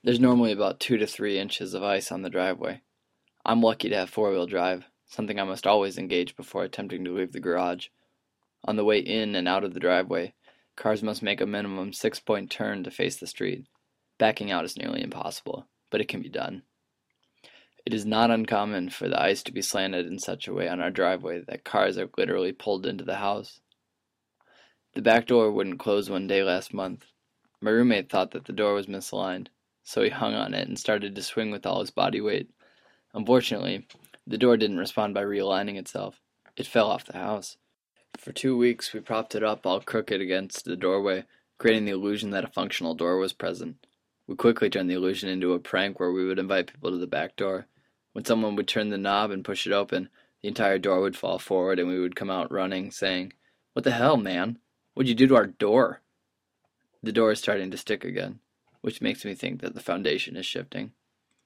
There's normally about 2 to 3 inches of ice on the driveway. I'm lucky to have four-wheel drive, something I must always engage before attempting to leave the garage. On the way in and out of the driveway, cars must make a minimum 6-point turn to face the street. Backing out is nearly impossible, but it can be done. It is not uncommon for the ice to be slanted in such a way on our driveway that cars are literally pulled into the house. The back door wouldn't close one day last month. My roommate thought that the door was misaligned, so he hung on it and started to swing with all his body weight. Unfortunately, the door didn't respond by realigning itself. It fell off the house. For 2 weeks, we propped it up all crooked against the doorway, creating the illusion that a functional door was present. We quickly turned the illusion into a prank where we would invite people to the back door. When someone would turn the knob and push it open, the entire door would fall forward and we would come out running, saying, "What the hell, man? What'd you do to our door?" The door is starting to stick again, which makes me think that the foundation is shifting.